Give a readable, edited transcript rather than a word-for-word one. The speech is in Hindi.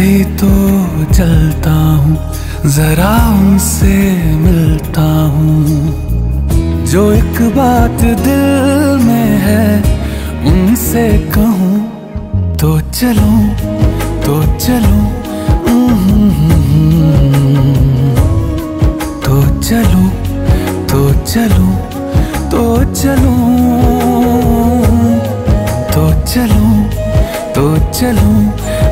ही तो चलता हूँ, जरा उनसे मिलता हूँ। जो एक बात दिल में है उनसे कहूँ तो चलूं तो चलूं, तो चलूं तो चलूं, तो चलूं, तो चलूं, तो चलूं।